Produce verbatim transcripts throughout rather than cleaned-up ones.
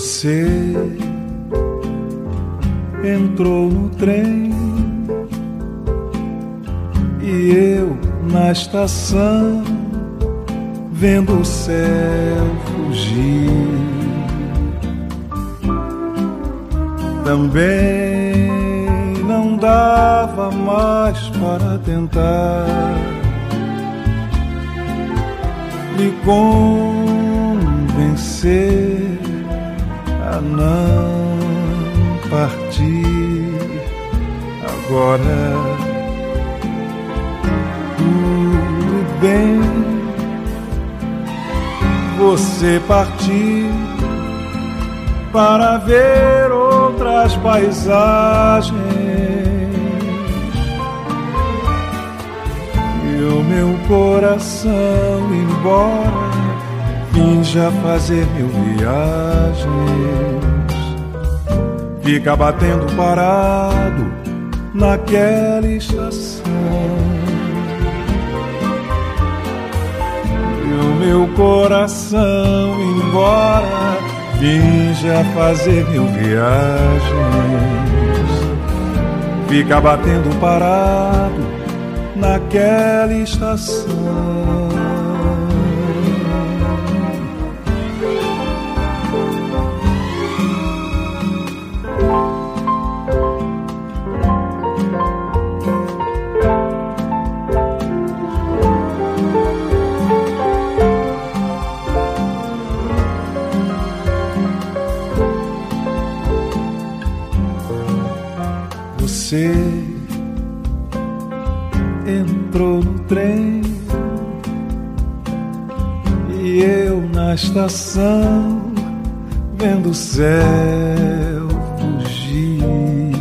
Você entrou no trem e eu na estação, vendo o céu fugir. Também não dava mais para tentar lhe convencer a não partir. Agora tudo bem, você partiu para ver outras paisagens e o meu coração embora finja fazer mil viagens, fica batendo parado naquela estação. E o meu coração embora finja fazer mil viagens, fica batendo parado naquela estação. Você entrou no trem e eu na estação, vendo o céu fugir.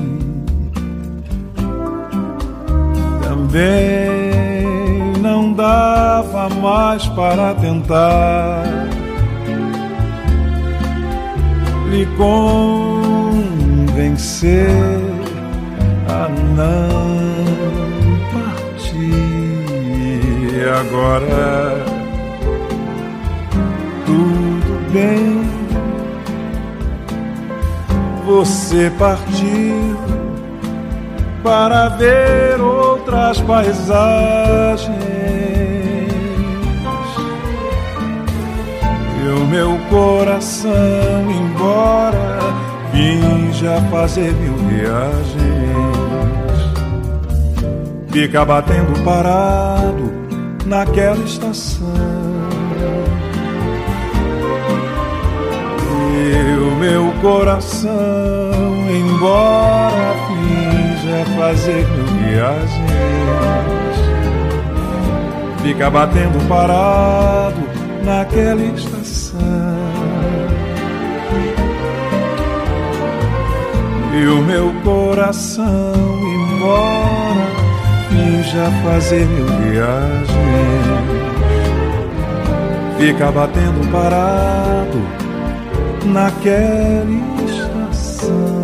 Também não dava mais para tentar lhe convencer a não partir. Agora tudo bem, você partiu para ver outras paisagens e o meu coração embora finja fazer mil viagens, fica batendo parado naquela estação. E o meu coração embora finja fazer mil viagens, fica batendo parado naquela estação. E o meu coração embora finja fazer mil viagens, fica batendo parado naquela estação.